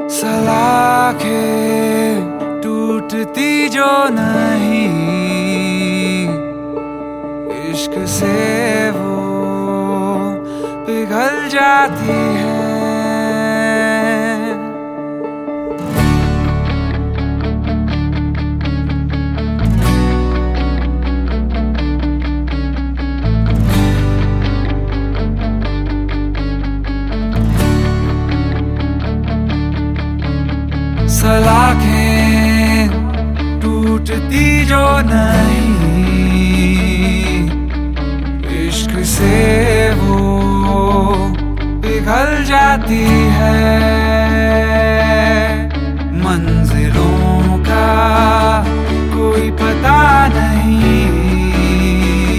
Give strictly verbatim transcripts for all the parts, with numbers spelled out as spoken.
सलाखें टूटती जो नहीं, इश्क से वो पिघल जाती है। सलाखें टूटती जो नहीं, इश्क से वो पिघल जाती है। मंजिलों का कोई पता नहीं,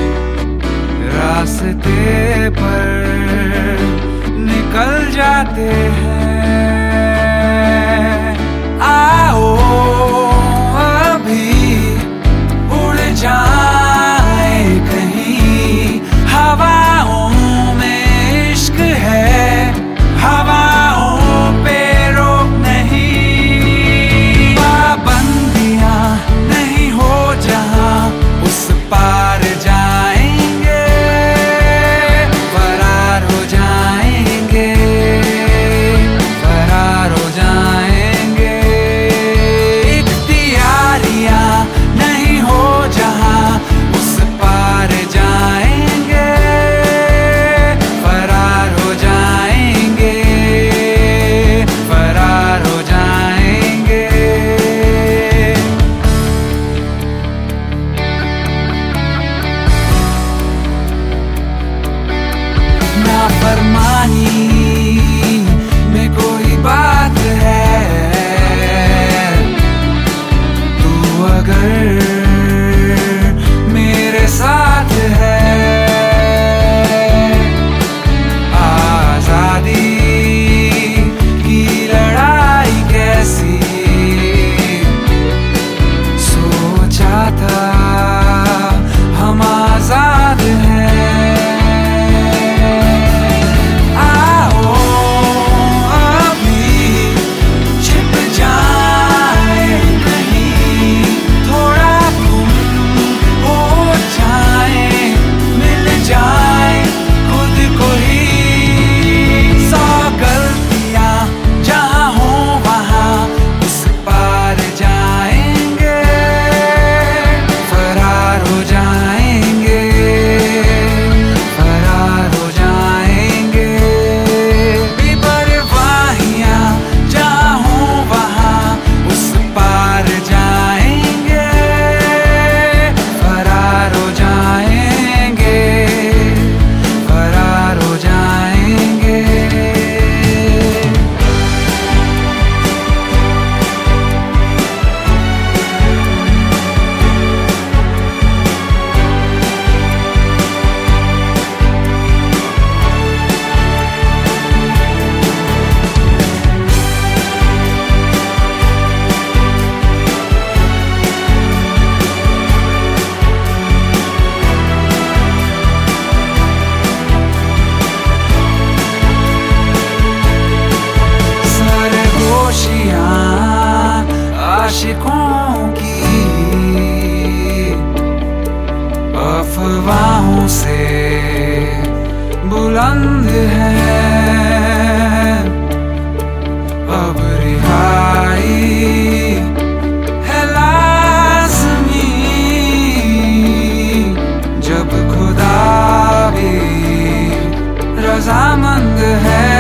रास्ते पर निकल जाते हैं। आओ अभी उड़ जाए कहीं, हवाओं में इश्क है, हवाओं पे रोक नहीं। पाबंदियां नहीं हो जहां, उस पार जाएंगे, फरार हो जाएंगे, फरार हो जाएंगे। फरमानी में कोई बात है, तू अगर मेरे साथ है, आजादी की लड़ाई कैसी सोचा था, हम आजाद हैं। आशिकों की अफवाहों से बुलंद है, अब रिहाई है लाज़मी, जब खुदा भी रज़ामंद है।